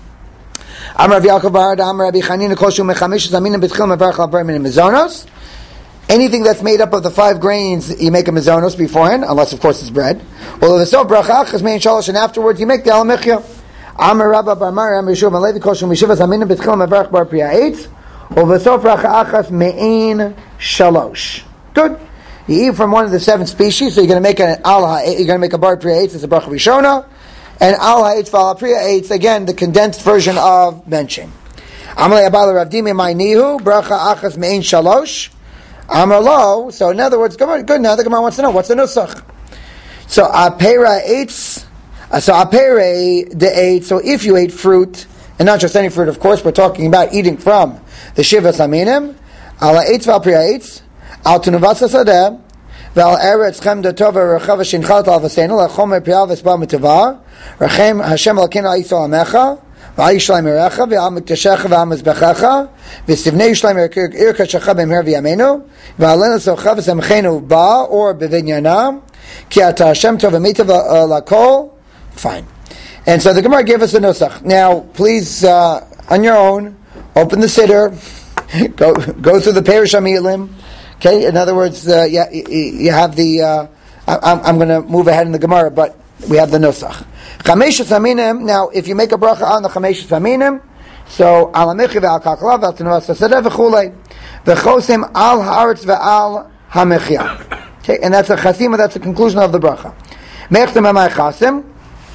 Amar Rav Yaakov bar Amar Rabbi Chanina kol shu mechamish zaminim b'tchil mevarach al bar min mizonos. Anything that's made up of the five grains, you make a mizonos beforehand, unless of course it's bread. Well, if it's so bracha achas mein shalosh, and afterwards you make the ala michya. Amar Rabba bar Mari Amar Yeshua Malevi Kol Shum Yeshivas Aminim B'Tchil Mevarach Bar Priya Eitz U'V'Sof Racha Achas Me'in Shalosh. Good. You eat from one of the seven species, so you're going to make an al ha, you're going to make a bar priya eitz, it's a bracha rishona, and al ha'etz v'al priya eitz, again the condensed version of benching. Amalei abala Rav Dimi my nihu bracha achas mein shalosh. Amar lo. So in other words, good. Now the Gemara wants to know what's the nusach. So apera eitz. So apere de eitz. So if you ate fruit, and not just any fruit, of course, we're talking about eating from the shivas aminim. Ala eitz v'al priya eitz. Al tunuvas hasadeh. V'al eretz chem de tova rechava shinchat al v'seinu lechomer priya v'sba mitava. Rechem Hashem alkeinu ha'yisrael amecha. V'ayishlaim erecha v'al mikteshecha v'al mizbechecha v'sivnei yishlaim irkashecha b'mher v'yameinu v'alenu socha v'semchenu ba or b'vinyanam ki ata Hashem tov v'mitav lakol. Fine. And so the Gemara gave us a nusach. Now, please, uh, on your own, open the siddur, go go through the Perish HaMilim. Okay, in other words, uh, you, you have the. Uh, I, I'm going to move ahead in the Gemara, but we have the nusach. Chameshus aminim. Now, if you make a bracha on the chameshus aminim, so al hamichi ve'al kakla ve'al tenuvas hasadeh v'chulei v'chosim al haaretz ve'al hamichya. Okay, and that's a chasima. That's the conclusion of the bracha. Mechtem amay chasim.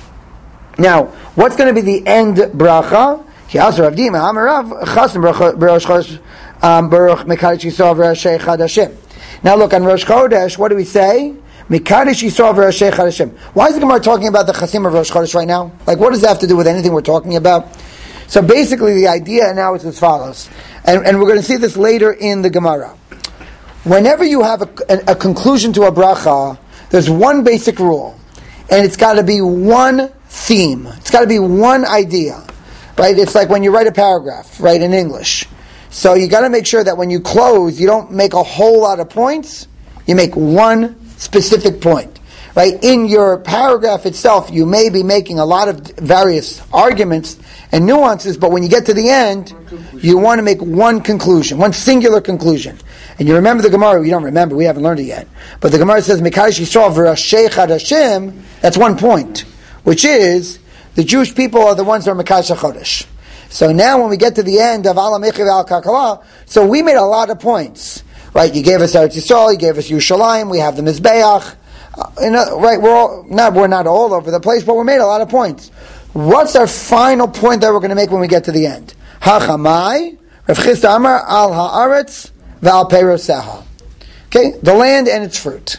Now, what's going to be the end bracha? Ki asur Rav Dima amarav chasim b'rosh chodesh baruch mekadosh yisrael v'rashei chadashim. Now, look on Rosh Chodesh. What do we say? Mekadosh Yisrael v'Roshei Chadashim. Why is the Gemara talking about the Chasim of Rosh Chodesh right now? Like, what does that have to do with anything we're talking about? So basically, the idea now is as follows, and, and we're going to see this later in the Gemara. Whenever you have a, a, a conclusion to a bracha, there's one basic rule, and it's got to be one theme. It's got to be one idea, right? It's like when you write a paragraph, right, in English. So you got to make sure that when you close, you don't make a whole lot of points. You make one specific point, right? In your paragraph itself, you may be making a lot of various arguments and nuances, but when you get to the end, you want to make one conclusion, one singular conclusion. And you remember the Gemara, you don't remember, we haven't learned it yet, but the Gemara says, Mekadosh Yisrael v'Roshei Chadashim, that's one point, which is, the Jewish people are the ones that are Mekadosh HaChodesh. So now when we get to the end of Al HaMechi v'Al Kakala, so we made a lot of points. Right, you gave us Eretz Yisrael, you gave us Yerushalayim, we have the Mizbeach. Uh, you know, right, we're all, not we're not all over the place, but we made a lot of points. What's our final point that we're going to make when we get to the end? Hachamai, Rav Chisda Amar al haaretz v'al peiroseha. Okay, the land and its fruit.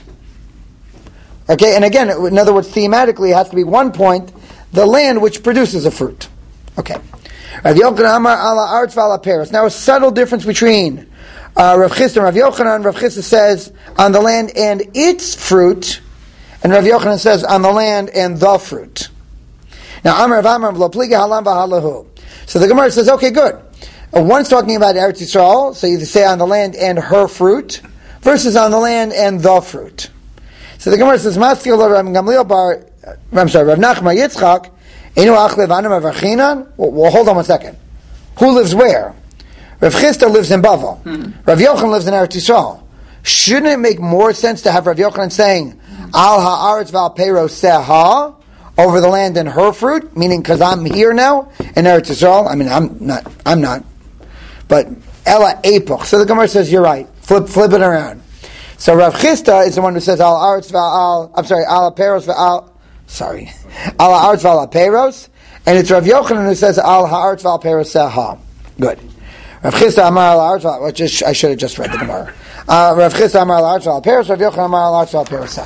Okay, and again, in other words, thematically, it has to be one point: the land which produces a fruit. Okay, Rav Yochanan Amar al haaretz v'al peiros. Now, a subtle difference between Uh, Rav Chisda and Rav Yochanan. Rav Chisda says on the land and its fruit, and Rav Yochanan says on the land and the fruit. Now, Amar Rav Amar lo pliga halam v'halahu. So the Gemara says, okay, good. Uh, one's talking about Eretz Yisrael, so you say on the land and her fruit, versus on the land and the fruit. So the Gemara says, Maskil Rav Gamliel bar, I'm sorry, Rav Nachman Yitzchak, inu achlev anam avachinan. Well, hold on one second. Who lives where? Rav Chisda lives in Bavel. Hmm. Rav Yochanan lives in Eretz Yisrael. Shouldn't it make more sense to have Rav Yochanan saying Al haaretz v'al peiroseha over the land and her fruit, meaning because I'm here now in Eretz Yisrael? I mean, I'm not. I'm not. But Ella epoch. So the Gemara says you're right. Flip, flip it around. So Rav Chisda is the one who says Al haaretz v'al. I'm sorry, Al peiros v'al. Sorry, Al haaretz v'al peiros, and it's Rav Yochanan who says Al haaretz v'al peiroseha. Good. Rav Chisda Amar al Haaretz, which is, I should have just read the Gemara. Uh, Rav Chisda Amar al Haaretz al Peiros, Rav Yochanan Amar al Haaretz al Peiros.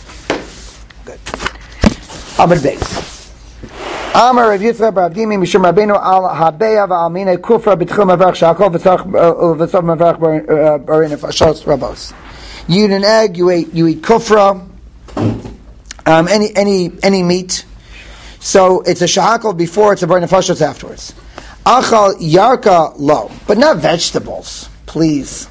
Good. Amud Beis. Amar Rav Yitzchak Bar Avdimi Mishum Rabbeinu al Habeya va'Almina Kufra B'Tchum Avarach Shakol V'Tzach V'Tzach Avarach Barin Fashos Rabos. You eat an egg, you eat you eat kufra, um, any any any meat. So it's a shahakol before, it's a barin Fashos afterwards. Achal yarka lo, but not vegetables, please.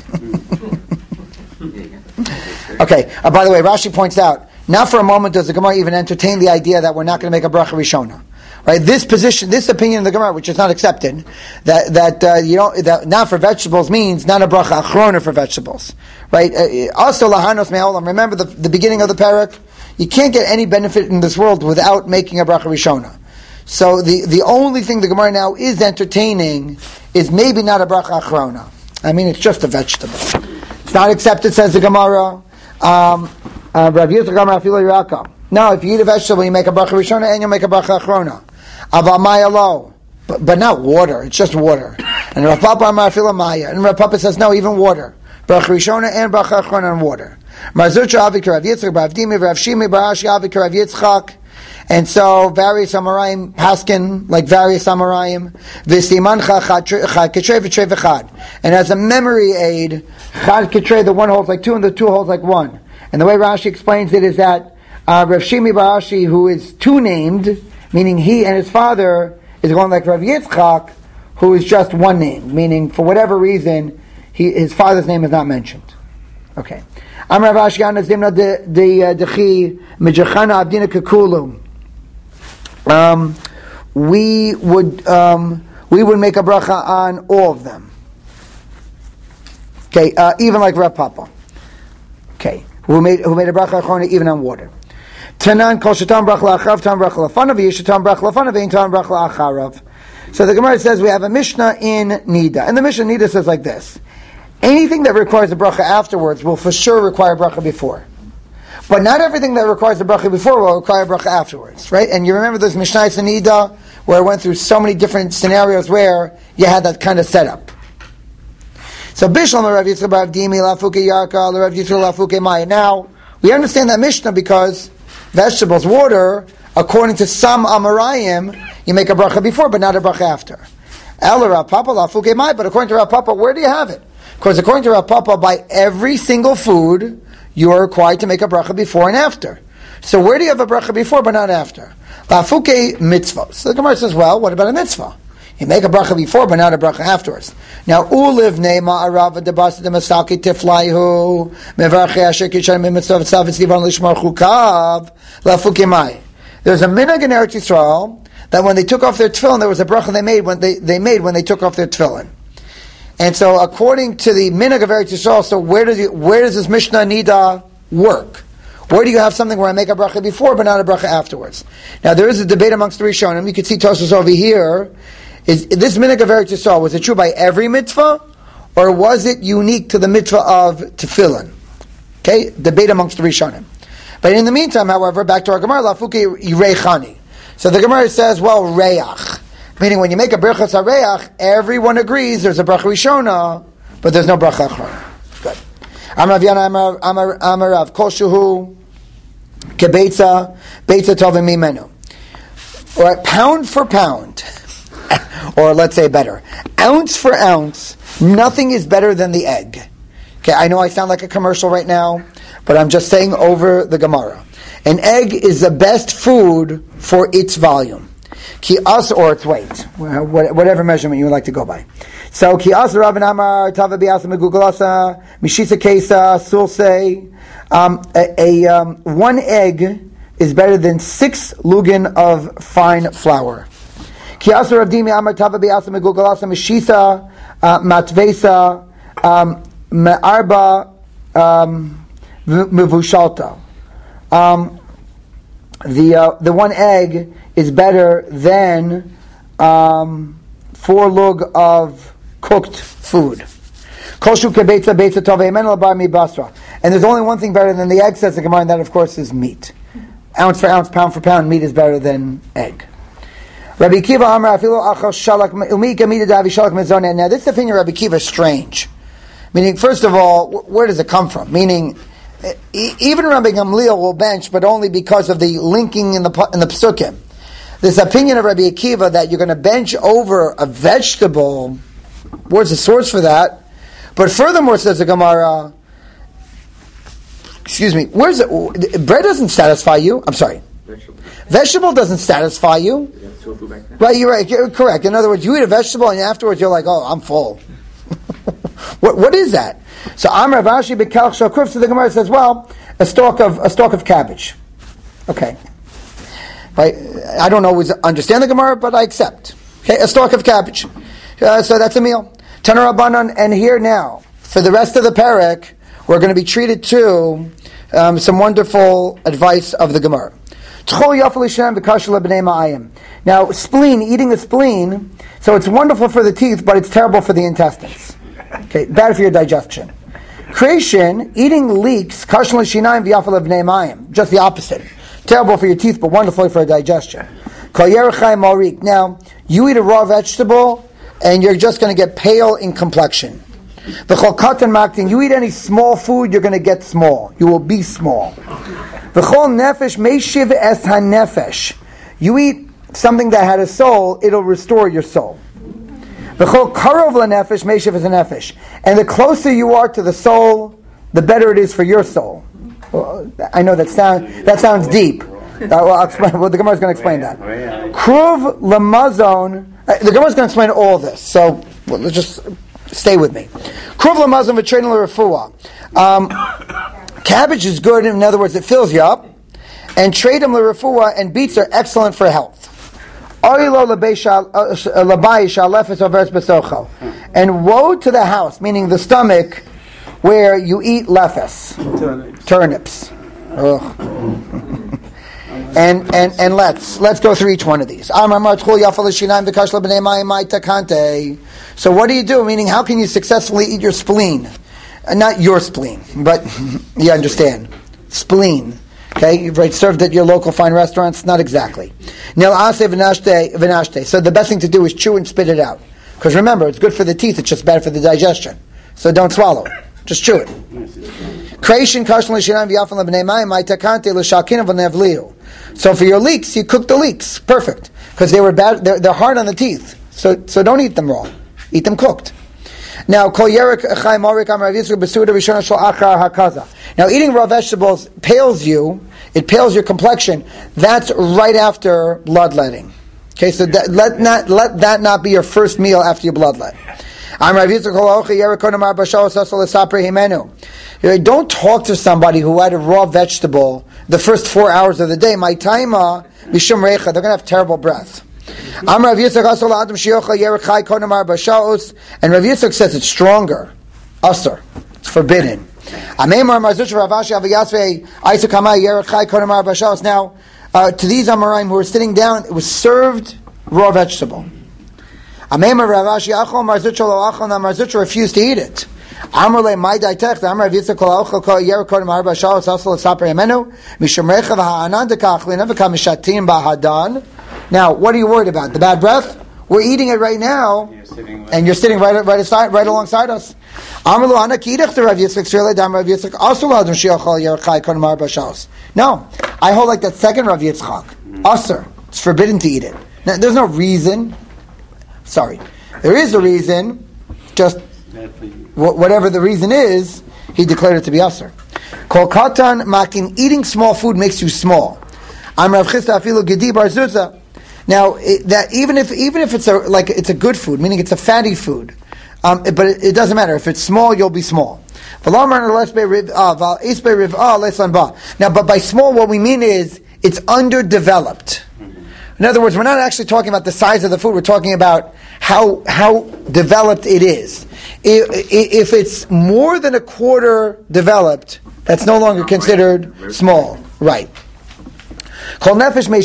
Okay. Uh, by the way, Rashi points out, not for a moment does the Gemara even entertain the idea that we're not going to make a bracha rishona. Right? This position, this opinion of the Gemara, which is not accepted, that that uh, you know that not for vegetables means not a bracha achrona for vegetables. Right? Uh, also lahanos me'olam. Remember the the beginning of the parak. You can't get any benefit in this world without making a bracha rishona. So the, the only thing the Gemara now is entertaining is maybe not a bracha achrona. I mean, it's just a vegetable. It's not accepted, says the Gemara. Um, uh, Rav Yitzchak Amar Afilo Yiraka. No, if you eat a vegetable, you make a bracha rishona and you make a bracha achrona. Aval maya lo, but but not water. It's just water. And Rav Papa Amar Afilo maya, and Rav Papa says no, even water. Bracha rishona and bracha achrona and water. Marzucha Avi Rav Yitzchak, Rav Dimi, Rav Shimi, Barashi Avi Rav Yitzchak. And so various Amoraim paskin, like various Amoraim, v'simancha chad ketrei v'trei v'chad. And as a memory aid, chad ketrei, the one holds like two and the two holds like one. And the way Rashi explains it is that uh, Rav Shimi Barashi, who is two named, meaning he and his father, is going like Rav Yitzchak, who is just one named, meaning for whatever reason, he, his father's name is not mentioned. Okay. Am Rav Ashi Anazimna de dechi mijachana abdina kakulu. Um, we would um, we would make a bracha on all of them. Okay, uh, even like Rav Papa. Okay, who made who made a bracha achrona even on water. Tanan kol shetam bracha la'acharav, tam bracha lafanav, yishatam bracha lafanav, ein tam bracha la'acharav. So the Gemara says we have a Mishnah in Nida, and the Mishnah in Nida says like this: anything that requires a bracha afterwards will for sure require a bracha before. But not everything that requires a bracha before will require a bracha afterwards, right? And you remember those Mishnayos in Nida where I went through so many different scenarios where you had that kind of setup. So Bishlam Rav Yitzchak Rav Dimi Lafuke Yarka Rav Yitzchak Lafuke Maya. Now we understand that Mishnah because vegetables, water, according to some Amarayim, you make a bracha before, but not a bracha after. El Rav Papa Lafuke Maya, but according to Rav Papa, where do you have it? Because according to Rav Papa, by every single food, you are required to make a bracha before and after. So where do you have a bracha before but not after? Lafuke mitzvah. So the Gemara says, well, what about a mitzvah? You make a bracha before but not a bracha afterwards. Now, uliv ne'ma arava debasa demasaki tiflaihu mevarche asher kishan mitzvah v'tzav v'tzlivan lishmar chukav lafuke mai. There's a minhag in Eretz Yisrael that when they took off their tefillin, there was a bracha they made when they, they made when they took off their tefillin. And so, according to the minhag of Eretz Yisrael, so where does it, where does this Mishnah Nida work? Where do you have something where I make a bracha before, but not a bracha afterwards? Now, there is a debate amongst the Rishonim. You can see Tosfos over here. Is this minhag of Eretz Yisrael, was it true by every mitzvah, or was it unique to the mitzvah of tefillin? Okay, debate amongst the Rishonim. But in the meantime, however, back to our Gemara, Lafuke Yirei. So the Gemara says, well, Reach. Meaning when you make a bracha sareach, everyone agrees there's a bracha rishona, but there's no bracha achrona. Good. Amar Avyana Amar Amar Rav Kol Shuhu Kebeitza Beitza Tovim Mimenu. All right, pound for pound, or let's say better, ounce for ounce, nothing is better than the egg. Okay, I know I sound like a commercial right now, but I'm just saying over the Gemara. An egg is the best food for its volume. Ki as or its weight, whatever measurement you would like to go by. So ki as Rabban Amar Tava Biasa Megugalasa Mishisa Kesa Sulse. Um, a, a um, one egg is better than six lugin of fine flour. Ki as Rav Dimi Amar Tava Biasa Megugalasa Mishisa Matvesa Me'arba Mevushalta. Um, the uh, the one egg is better than um, four lug of cooked food. And there's only one thing better than the egg, says the Gemara, and that of course is meat. Ounce for ounce, pound for pound, meat is better than egg. Rabbi Kiva Amar Now this opinion of Rabbi Kiva is strange. Meaning, first of all, where does it come from? Meaning, even Rabbi Gamliel will bench, but only because of the linking in the in the psukim. This opinion of Rabbi Akiva that you're going to bench over a vegetable, where's the source for that? But furthermore, says the Gemara, excuse me, where's it? Bread doesn't satisfy you. I'm sorry. Vegetable. Vegetable doesn't satisfy you. Right, you're right. You're correct. In other words, you eat a vegetable and afterwards you're like, oh, I'm full. what What is that? So Amar Vashi Bekalch Shakruf, so the Gemara says, well, a stalk of a stalk of cabbage. Okay. Right? I don't always understand the Gemara, but I accept. Okay, a stalk of cabbage. Uh, so that's a meal. Tanar Rabbanan, and here now, for the rest of the parak, we're going to be treated to um, some wonderful advice of the Gemara. Now, spleen, eating a spleen, so it's wonderful for the teeth, but it's terrible for the intestines. Okay, bad for your digestion. Creation, eating leeks, kashan l'shinayim v'yafal b'nei mayim. Just the opposite. Terrible for your teeth, but wonderful for digestion. Kol yerech chai morik. Now, you eat a raw vegetable, and you're just going to get pale in complexion. V'chol katan maktin. You eat any small food, you're going to get small. You will be small. V'chol nefesh meishiv es hanefesh. You eat something that had a soul, it'll restore your soul. V'chol karov lenefesh meishiv es hanefesh. And the closer you are to the soul, the better it is for your soul. Well, I know that sound that sounds deep. Uh, well, I'll explain, well, the Gemara is going to explain that. Kruv lamazon. Uh, the Gemara is going to explain all this. So well, let's just stay with me. Kruv lamazon v'trein l'refuah. Um Cabbage is good. In other words, it fills you up. And tredim l'refuah and beets are excellent for health. And woe to the house, meaning the stomach, where you eat lefes, turnips. turnips. and and and let's let's go through each one of these. So what do you do? Meaning, how can you successfully eat your spleen? Uh, not your spleen, but you understand, spleen. Okay, right, served at your local fine restaurants? Not exactly. So the best thing to do is chew and spit it out. Because remember, it's good for the teeth, it's just bad for the digestion. So don't swallow it. Just chew it. Creation So for your leeks, you cook the leeks. Perfect. Because they were bad, they're, they're hard on the teeth. So so don't eat them raw. Eat them cooked. Now, now eating raw vegetables pales you, it pales your complexion. That's right after bloodletting. Okay, so that, let not let that not be your first meal after your bloodlet. Don't talk to somebody who had a raw vegetable the first four hours of the day. My taima mishum reicha, they're going to have terrible breath. And Rav Yitzchak says it's stronger. Asur. It's forbidden. Now, uh, to these Amoraim who were sitting down, it was served raw vegetable. Marzutra refused to eat it. Now, what are you worried about? The bad breath? We're eating it right now, you're and you're sitting right right aside, right alongside us. No, I hold like that second Rav Yitzchak. Asur. It's forbidden to eat it. Now, there's no reason. Sorry. There is a reason, just whatever the reason is, he declared it to be asur. Kol katan makin, eating small food makes you small. I'm Rav Chisda afilu gedi bar zuzah. Now, it, that even if even if it's a like it's a good food, meaning it's a fatty food, um, it, but it, it doesn't matter. If it's small, you'll be small. Now, but by small, what we mean is it's underdeveloped. In other words, we're not actually talking about the size of the food. We're talking about how how developed it is. If, if it's more than a quarter developed, that's no longer considered small. Right. Look,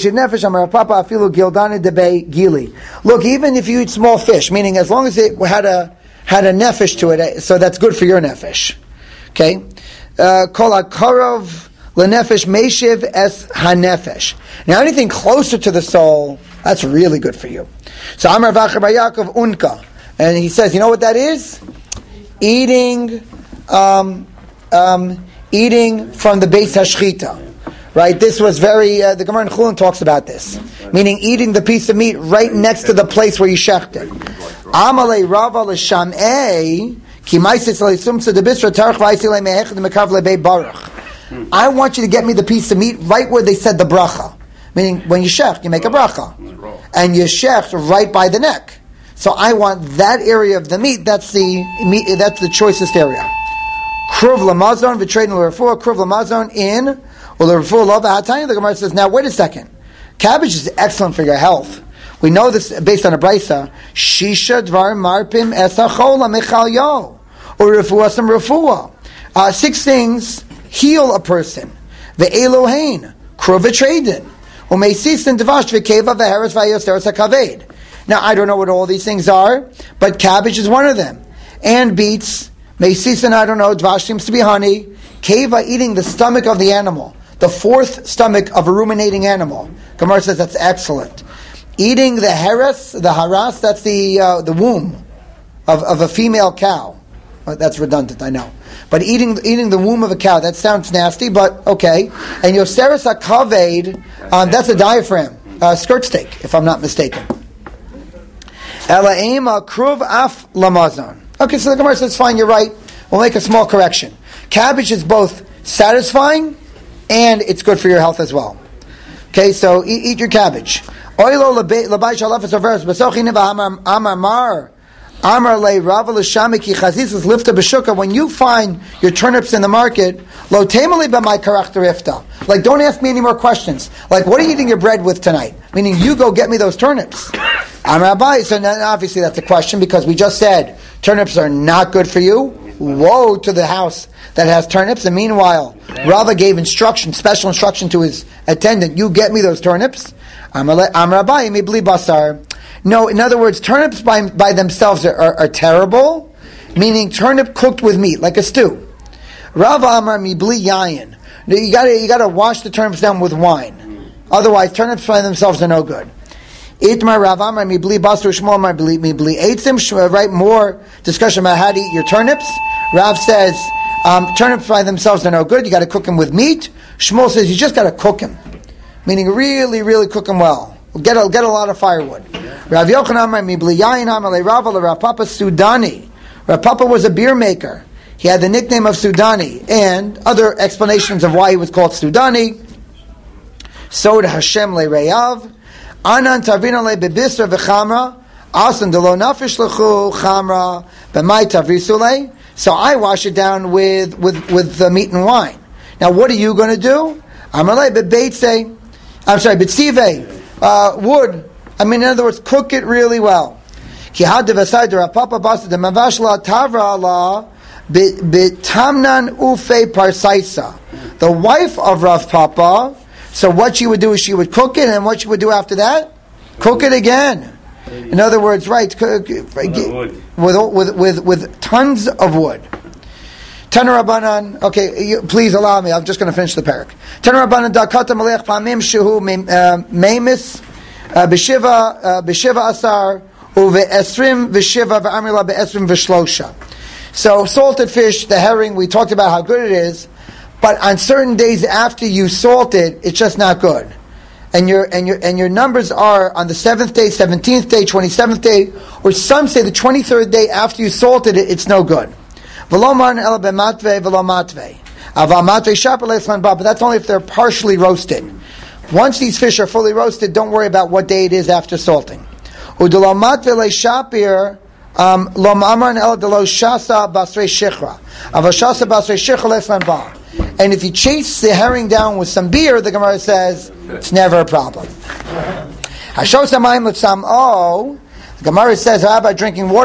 even if you eat small fish, meaning as long as it had a had a nefesh to it, so that's good for your nefesh. Okay, kol akarov lenefesh meishiv es hanefesh. Now, anything closer to the soul, that's really good for you. So Amar Vacher Bar Yaakov unka, and he says, you know what that is? Eating, um, um, eating from the Beis Hashchita. Right, this was very. Uh, the Gemara in Chulin talks about this, meaning eating the piece of meat right next to the place where you shechted. Amalei Rava l'shamei ki ma'asis le'sumsa debisra tarach v'aisi le'mehech d'mekav le'bei baruch. I want you to get me the piece of meat right where they said the bracha, meaning when you shecht, you make a bracha, and you shecht right by the neck. So I want that area of the meat. That's the meat. That's the choicest area. Kruv lamazon v'trein l'refuah. Kruv lamazon in. Well, the the Gemara says, now wait a second. Cabbage is excellent for your health. We know this based on a brisa. Shisha dvar marpim esachola mechal yo, or refuasam refuah. Six things heal a person. Ve'elohein krovitredin, umeisisin devash v'keva v'heres v'ayosteres hakaved. Now I don't know what all these things are, but cabbage is one of them, and beets. Meisisan, I don't know. Dvash seems to be honey. Keva, eating the stomach of the animal. The fourth stomach of a ruminating animal. Gemara says that's excellent. Eating the heres, the haras, that's the uh, the womb of, of a female cow. Well, that's redundant, I know. But eating eating the womb of a cow, that sounds nasty, but okay. And yoseres hakaved, um, that's a diaphragm, uh, skirt steak, if I'm not mistaken. Elaim kruv af lamazon. Okay, so the Gemara says, fine, you're right. We'll make a small correction. Cabbage is both satisfying and it's good for your health as well. Okay, so eat, eat your cabbage. Oilo labai shalafas overes besochi neva amar mar amar le rava l'shami ki chazis lifta b'shuka. When you find your turnips in the market, lo temali b'may karach derifta. Like, don't ask me any more questions. Like, what are you eating your bread with tonight? Meaning, you go get me those turnips. Amar Abai. So obviously that's a question because we just said turnips are not good for you. Woe to the house that has turnips. And meanwhile, Rava gave instruction, special instruction to his attendant. You get me those turnips. Amar Abai mibli basar. No, in other words, turnips by by themselves are, are, are terrible. Meaning turnip cooked with meat, like a stew. Rava Amar mibli yayin. You got to you got to wash the turnips down with wine. Otherwise, turnips by themselves are no good. Itmar Rav Amar mibli basar shmol mar mibli eitzim. Right, more discussion about how to eat your turnips. Rav says um, turnips by themselves are no good. You got to cook them with meat. Shmuel says you just got to cook them, meaning really, really cook them well. Get a, get a lot of firewood. Rav Yochanan Amar mibli yayin Amar le Rav Rav Papa Sudani. Rav Papa was a beer maker. He had the nickname of Sudani, and other explanations of why he was called Sudani. Sod Hashem le Reyav. Anan tavina le bebisra v'chamra, asan delo nafish lechu chamra b'may tavrisule. So I wash it down with with with the meat and wine. Now, what are you going to do? Amalei bebeitze. I'm sorry, betzive, uh, wood. I mean, in other words, cook it really well. Ki had devasai de rapapa basa de mavashla tavra ala bitamnan ufe parsaisa. The wife of Rav Papa. So what she would do is she would cook it, and what she would do after that, cook it again. In other words, right, cook, with, with with with tons of wood. Taner Rabbanan. Okay, you, please allow me. I'm just going to finish the parak. Taner Rabbanan dakata malech pamim shehu meimis b'shiva b'shiva asar uve'esrim v'shiva v'amrila be'esrim v'shlosha. So salted fish, the herring, we talked about how good it is. But on certain days after you salt it, it's just not good. And your and your and your numbers are on the seventh day, seventeenth day, twenty-seventh day, or some say the twenty-third day after you salted it, it's no good. But that's only if they're partially roasted. Once these fish are fully roasted, don't worry about what day it is after salting. Um, and if you chase the herring down with some beer, the Gemara says it's never a problem. Oh, the Gemara says, how about drinking water?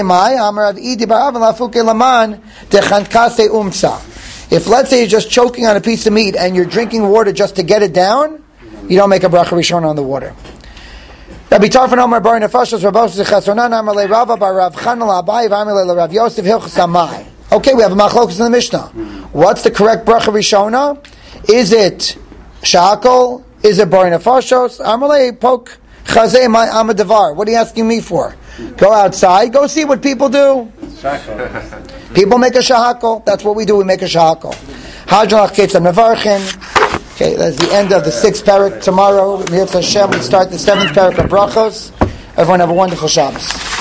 If let's say you're just choking on a piece of meat and you're drinking water just to get it down, you don't make a bracha rishon on the water. Rabbi Tarfon Omer Bar Nefashos Rabos Zechasonan Amar Le Rava Bar Rav Chanal Abai V'Amar Le Rav Yosef Hilchos Amai. Okay, we have a machlokus in the Mishnah. What's the correct bracha rishona? Is it shakol? Is it Bar Nefashos? Amar Le Poke Chazei My Amadavar. What are you asking me for? Go outside. Go see what people do. People make a shahakol. That's what we do. We make a shahakol. Hajjalach Ketzam Nevarchin. Okay, that's the end of the sixth parak. Tomorrow, Mirza Hashem, we start the seventh parak of Brachos. Everyone have a wonderful Shabbos.